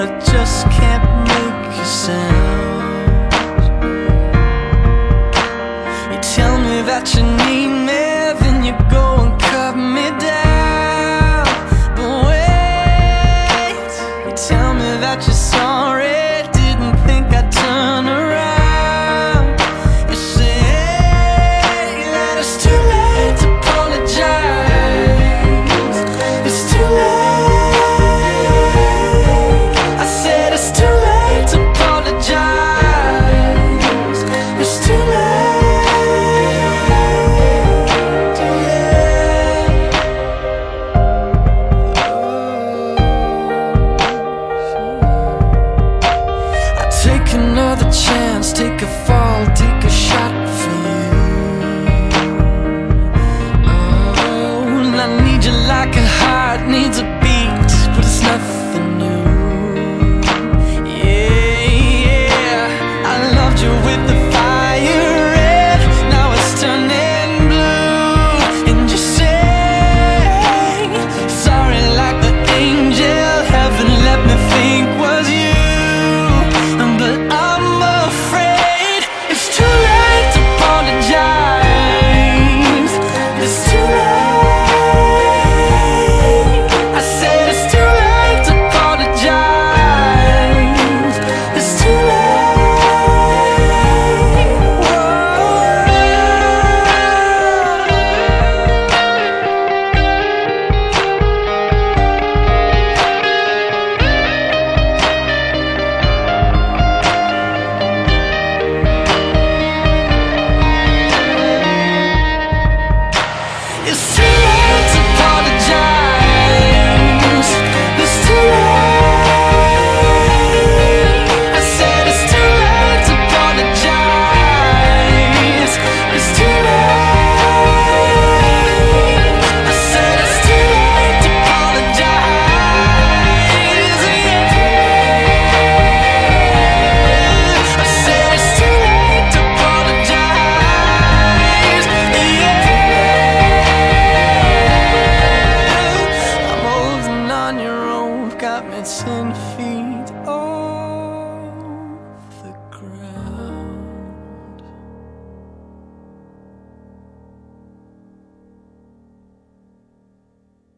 I just can't make a sound. You tell me that you need me, then you go and cut me down. But wait, you tell me that you're sorry, didn't think I'd turn around. You say that it's too late to apologize. It's too late. I said it's too late to apologize. It's too late. Too late. I take another chance, take a fall, take a shot for you. Oh, and I need you like a heart needs a beat, but it's nothing new. Yeah, yeah, I loved you with the fire red, now it's turning blue. And you say sorry like the angel heaven let me think was you. But I'm afraid it's too late to apologize. It's too late. I said it's too late to apologize. It's too late. It's too late to apologize. It's too late. I said it's too late to apologize. It's too late. I said it's too late to apologize. Yeah. I said it's too late to apologize. Yeah. I'm holding on your rope, got me 10 feet